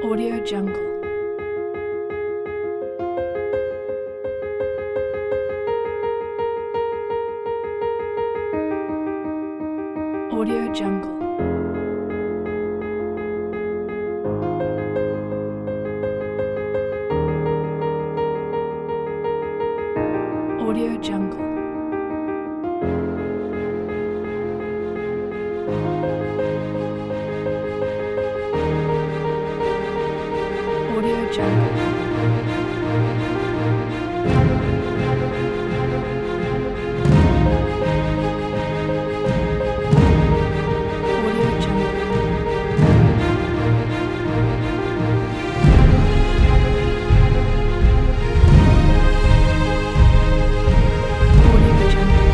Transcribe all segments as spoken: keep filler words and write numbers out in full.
Audio Jungle. Audio Jungle. Audio Jungle. Audio Jungle. Audio Jungle. Audio Jungle.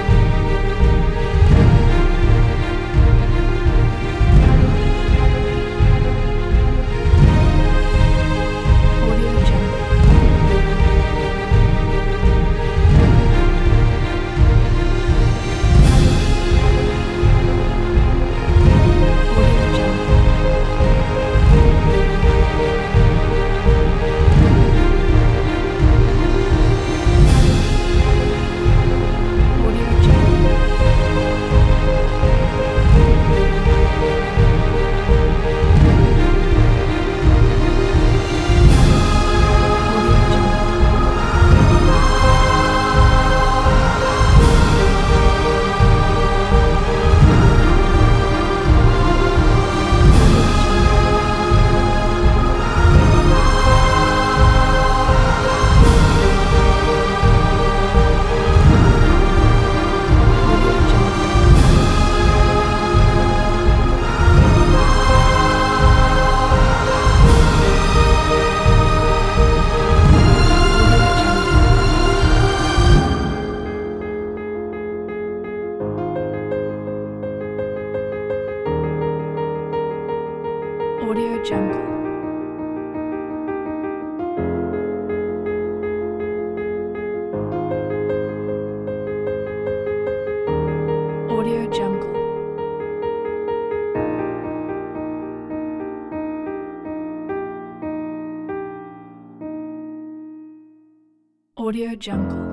Audio Jungle. Audio Jungle. Audio Jungle. Audio Jungle. Audio Jungle. Audio Jungle. Audio Jungle. Audio Jungle. Audio Jungle.